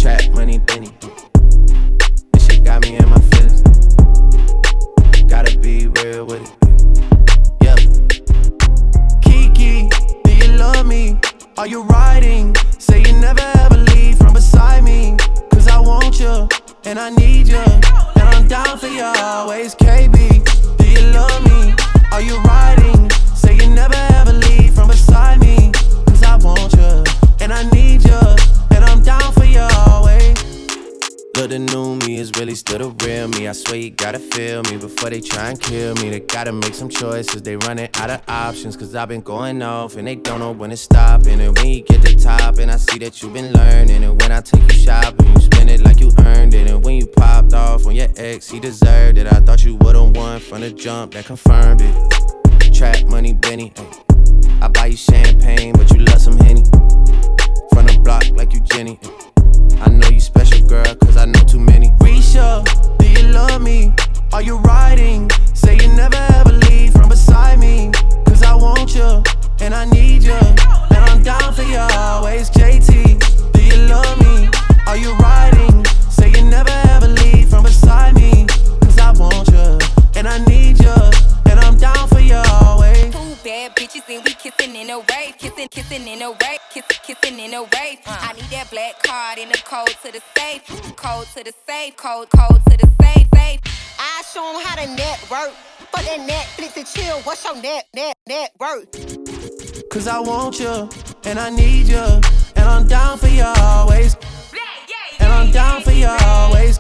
Trap money, Benny. This shit got me in my feelings. Gotta be real with it. Yeah. Kiki, do you love me? Are you riding? Say you never ever leave from beside me. Cause I want you, and I need you, and I'm down for you always. KB, do you love me? Are you riding? Say you never ever leave from beside me. Cause I want you, and I need you, and I'm down for you always. Look, the new me is really still the real me. I swear you gotta feel me before they try and kill me. They gotta make some choices, they running out of options. Cause I've been going off and they don't know when to stop. And when you get to top and I see that you've been learning. And when I take you shopping, you spend it like you earned it. And when you popped off on your ex, he deserved it. I thought you would've won from the jump, that confirmed it. Trap money, Benny, ay. I buy you champagne, but you love some Henny. From the block like you Jenny, ay. I know you special, girl, cause I know too many. Risha, do you love me? Are you riding? Say you never ever leave from beside me. Cause I want you, and I need you, and I'm down for you always. JT, do you love me? Are you riding? Say you never ever leave from beside me. Cause I want you, and I need you, and I'm down for you always. Two bad bitches and we kissing in a wave. Kissing in a wave. Kissing in a wave. I need that black card in the code to the safe. Code to the safe. Code to the safe. I show them how to network. For that Netflix and chill. What's your net worth? Cause I want you, and I need you, and I'm down for you always. And I'm down for you always.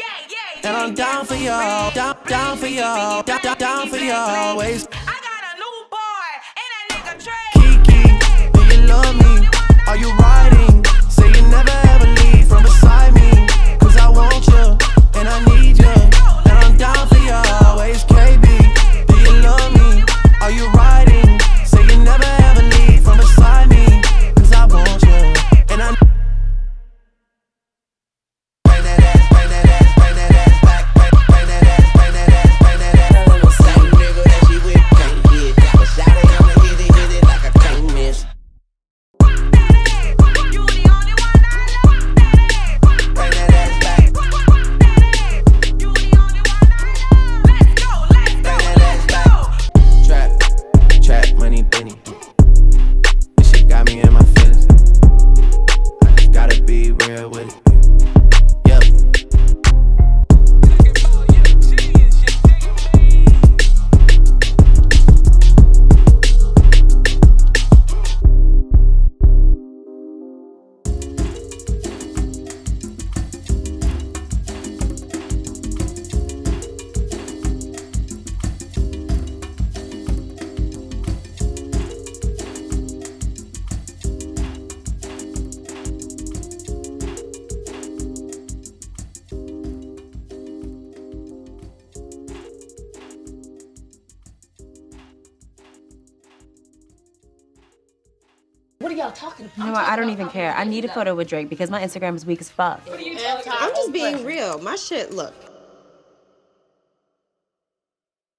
And I'm down for you, down for you, down for you always. I got a new boy, and that nigga Trey. Kiki, do you love me? Are you riding? Say you never ever leave from beside me. Cause I want you, and I need you, and I'm down for you always. KB, do you love me? Are you riding? Say you never ever leave from beside me. Cause I want you, and I What are y'all talking about? You know what? I don't even care. I need a photo with Drake because my Instagram is weak as fuck. I'm just being real. My shit, look,